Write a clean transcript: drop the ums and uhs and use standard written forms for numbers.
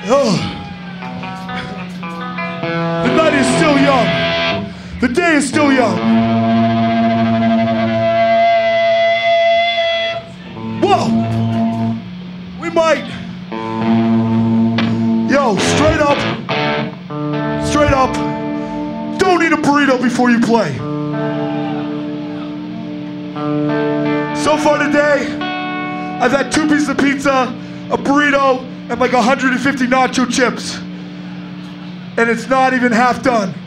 Oh. The night is still young. The day is still young. Whoa! We might. Yo, straight up. Straight up. Don't eat a burrito before you play. So far today, I've had 2 pieces of pizza, a burrito, and like 150 nacho chips. And it's not even half done.